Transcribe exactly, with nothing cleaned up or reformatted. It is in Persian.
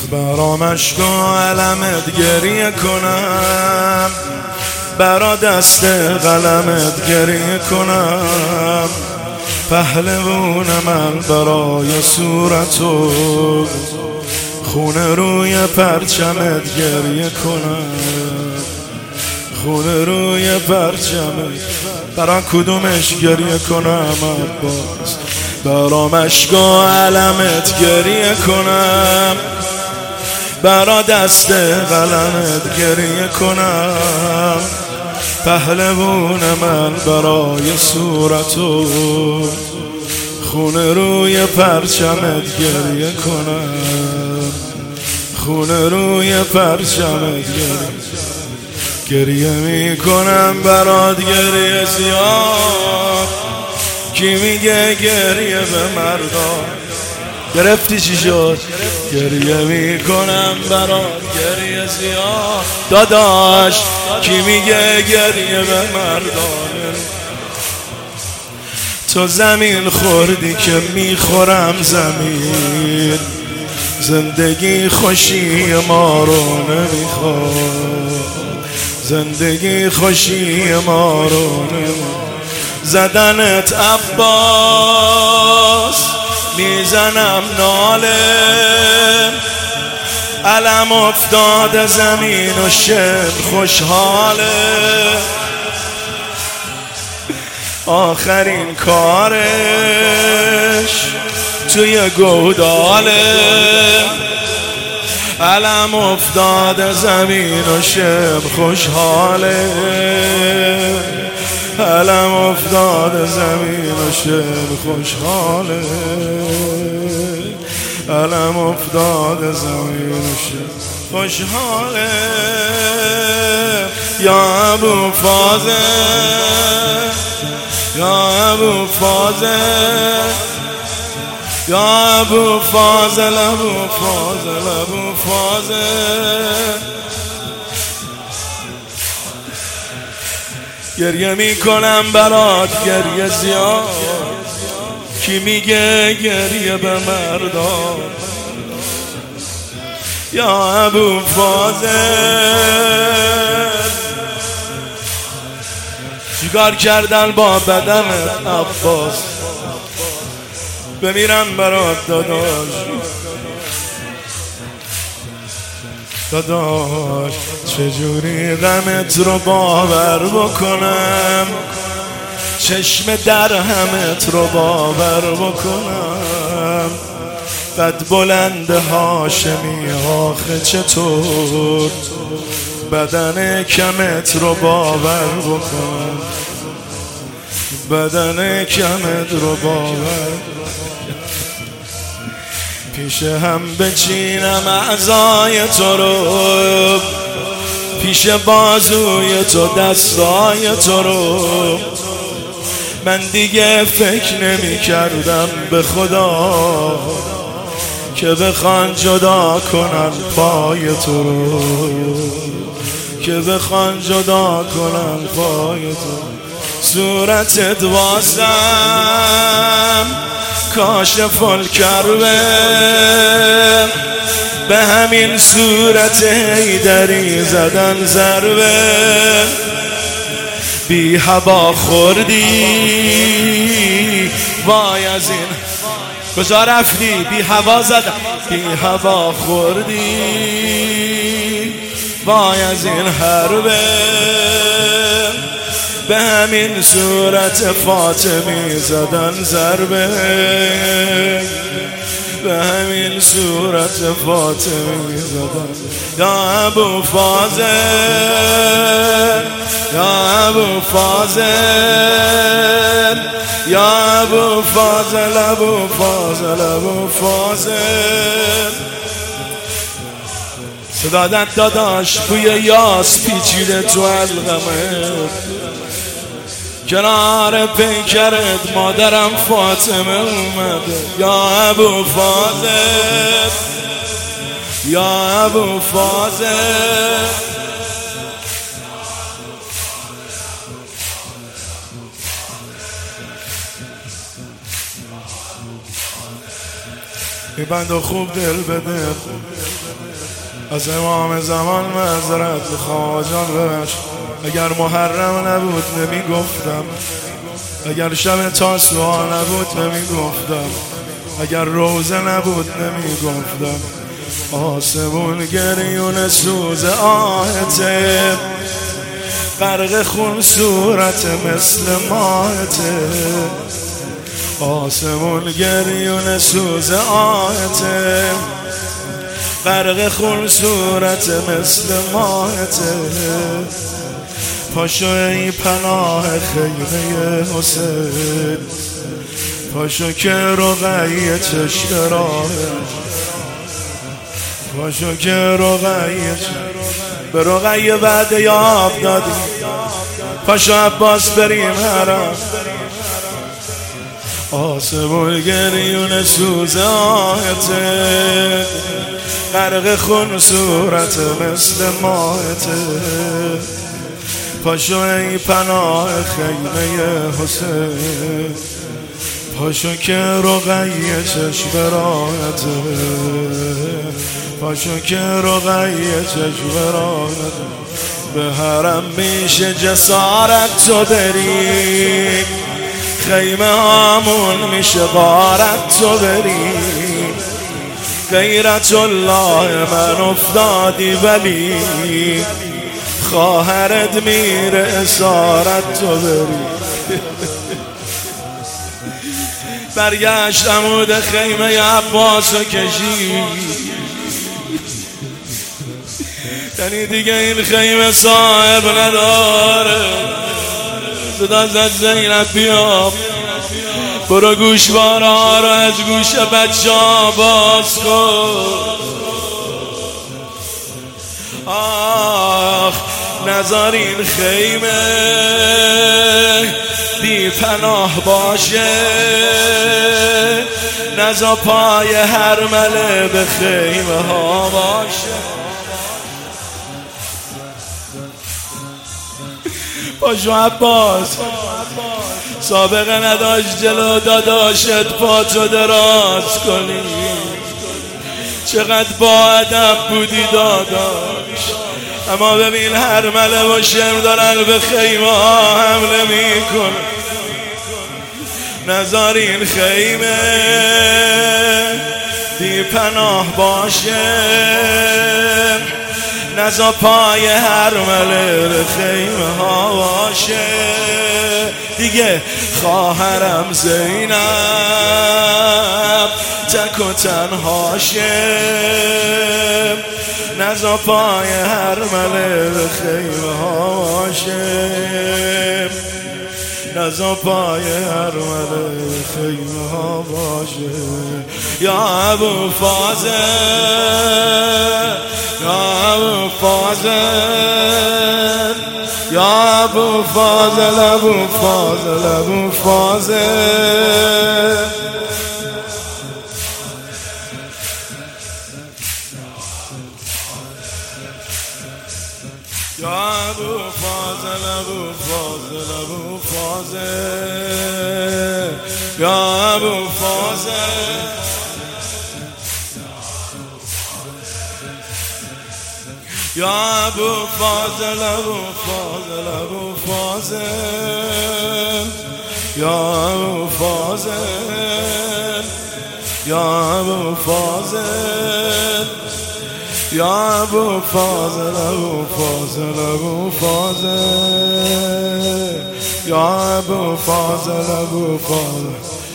برا مشک و علمت گریه کنم، برا دست قلمت گریه کنم، پهلوون من برای صورتو خونه روی پرچمت گریه کنم، خونه روی پرچمت برا کدومش گریه کنم عباس؟ برا مشک و علمت گریه کنم، برا دست قلمت گریه کنم، پهلوون من برای صورتو خونه روی پرچمت گریه کنم، خونه روی پرچمت گریه گریه می کنم برات گریه زیاد. کی میگه گریه به مردان؟ گرفتی چی شد؟ گریه می کنم برات گریه زیاد. داداش کی میگه گریه به مردان؟ تو زمین خوردی که میخورم زمین، زندگی خوشی ما رو نمیخواد، زندگی خوشی ما رو نمیخواد. زدنت عباس میزنم ناله، علم افتاد زمین و شد خوشحاله، آخرین کارش توی گوداله، علم افتاد زمین و شب خوشحاله، علم افتاد زمین و شب خوشحاله، علم افتاد زمین و شب خوشحاله. یا ابو فاضل، یا ابو فاضل، یا ابو فاضل، ابو فاضل، ابو فاضل. گریه می کنم برات گریه زیاد. کی میگه گریه به مردان؟ یا ابو فاضل، چیکار کردن با بدنت عباس؟ بمیرم برات داداش، داداش چجوری غمت رو باور بکنم، چشم درهمت رو باور بکنم، قد بلند هاشمی آخه چطور بدن کمت رو باور بکنم، بدن کمت رو باور پیش هم بچینم اعضای تو رو، پیش بازوی تو دستای تو رو. من دیگه فکر نمی کردم به خدا که بخوان جدا کنن پای تو رو، که بخوان جدا کنن پای تو. صورتت واسم کاشف الکربه، به همین صورت حیدری زدن ضربه. بی هوا خوردی وای از این کجا رفتی؟ بی هوا زدن، بی هوا خوردی وای از این حربه. به همین صورت فاطمی زدن ضربه، به همین صورت فاطمی زدن. یا ابو فاضل، یا ابو فاضل، یا ابو فاضل، ابو فاضل، ابو فاضل. صدادت داداش بوی یاس پیچیده تو علقمه، کنار پیکرت مادرم فاطمه اومده. یا ابو فاضل، یا ابو فاضل. این بندو خوب دل بده، از امام زمان معذرت میخوام جان ببخش، اگر محرم نبود نمیگفتم، اگر شب تاسوعا نبود نمیگفتم، اگر روزه نبود نمیگفتم. آسمون گریون سوز آهته، غرق خون صورت مثل ماهته. آسمون گریون سوز آهته، غرق خون صورت مثل ماهته. پاشو ای پناه خیمه حسین، پاشو که رقیه چشم راه، پاشو که رقیه به رقیه بعد یاب دادی. پاشو عباس بریم حرم. آسمون گریون سوز آهته، غرق خون صورت مثل ماهته. پاشو ای پناه خیمه حسین، پاشو که رقیه چشم راهته، پاشو که رقیه چشم راهته. به حرم میشه جسارت تو بری، خیمه هامون میشه غارت تو بری. غیرت الله من افتادی ولی خواهرت میره اسارت تو بری. برگشت عمود خیمه عباسو کشید، یعنی دیگه این خیمه صاحب نداره. صدا زد زینب بیا، برو گوشوارا رو از گوش بچه ها باز کن. آخ نذار این خیمه بی پناه باشه، نذار پای هر مله به خیمه ها باشه. پاشو عباس، سابقه نداشت جلو داداشت پاتو دراز کنی. چقدر با ادب بودی داداش، اما ببین هر مله و شم دارن به خیمه ها حمله میکن. نذار این خیمه بی پناه باشه، نذار پای هر مله به خیمه ها باشه. دیگه خواهرم زینب تک و تنها شه، نذار پای هر مله به خیمه ها باشه، نذار پای هر مله به خیمه ها باشه. یا ابو فاضل، یا ابو فاضل، یا ابو فاضل، ابو فاضل، ابو فاضل. یا ابو فاضل، ابو فاضل، ابو فاضل، یا ابو فاضل. یا ابو فاضل، ابو فاضل، ابو فاضل، یا ابو فاضل، یا ابو فاضل، یا ابو فاضل، ابو فاضل، ابو فاضل، یا ابو فاضل، ابو فاضل.